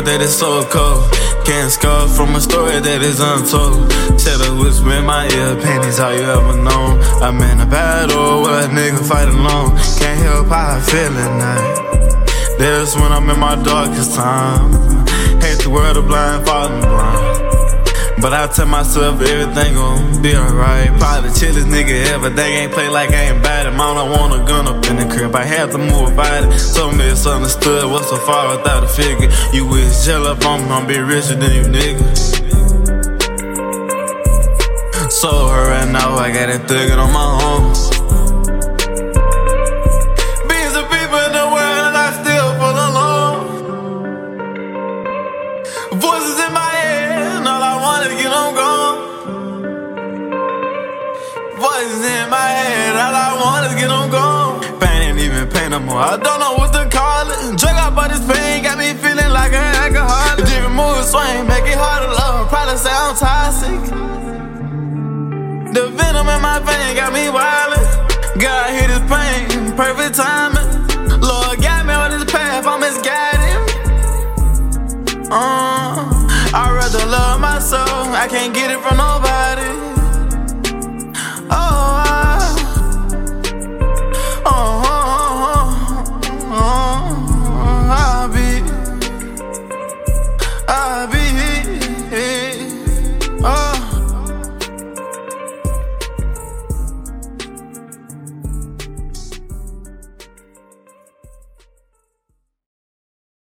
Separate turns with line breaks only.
world that is so cold. Can't scar from a story that is untold. Tell her whisper in my ear, panties all you ever known. I'm in a battle with a nigga fight alone. Can't help how I feel at night. That's when I'm in my darkest time. Hate the world of blind, falling blind. But I tell myself everything gon' be alright. Probably the chillest nigga ever. They ain't play like I ain't bad. Mom, I want a gun up in the crib. I had to move about it. So misunderstood. What's so far without a figure? You wish gel up on me, I'm be richer than you niggas. So her right now, I got it thuggin' on my own. Billions of people in the world and I still feel alone. Voices in my head, and all I want is get on gone. Voices in my head, all I want is get on gone. Pain ain't even pain no more, I don't know what to call it. Drug out but this pain got me feeling like an alcoholic. Different mood swing, make it hard to love, probably sound toxic. The venom in my vein got me wildin'. God hit his pain, perfect timing. Lord got me on this path, I'm misguided. I'd rather love my soul, I can't get it from nobody.